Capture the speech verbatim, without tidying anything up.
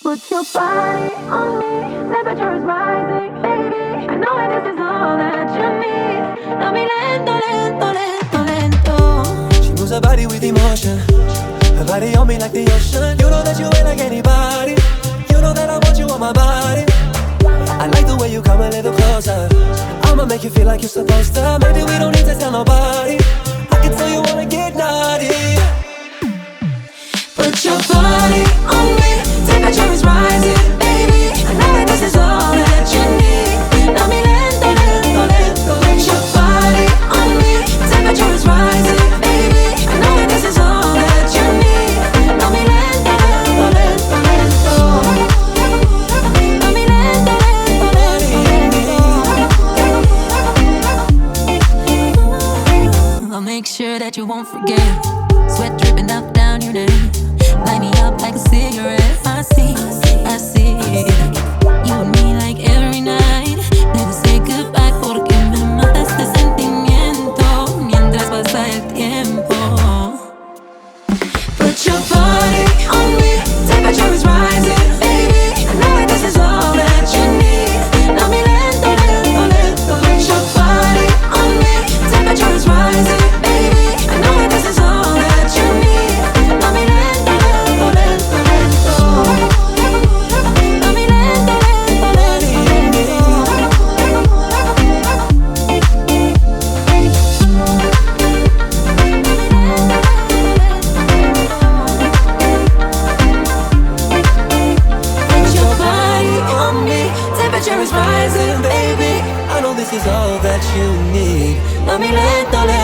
Put your body on me, temperature is rising, baby. I know that this is all that you need. Dame lento, lento, lento, lento. She moves her body with emotion, her body on me like the ocean. You know that you ain't like anybody. You know that I want you on my body. I like the way you come a little closer. I'ma make you feel like you're supposed to. Maybe we don't need to tell nobody. I can tell you wanna get naughty. Put your body on me, temperature is rising, baby. I know that this is all that you need. Dame lento, lento, lento. Put your body on me, temperature is rising, baby. I know that this is all that you need. Dame lento, lento, lento, lento. Dame lento, lento, lento. I'll make sure that you won't forget. Sweat dripping up down your neck. Light me up like a cigarette. I see, I see you and me like every night. Never say goodbye porque me mata este sentimiento mientras pasa el tiempo. Put your body on me, temperature is rising, baby. I know that this is all that you need. Dame lento, lento, lento. Put your body on me, temperature is rising, baby. I know that this is all that you need. Dame lento, lento, lento, lento. Dame lento, lento, lento, Put your body on me, temperature is rising, baby. I know this is all that you need. Dame lento, lento.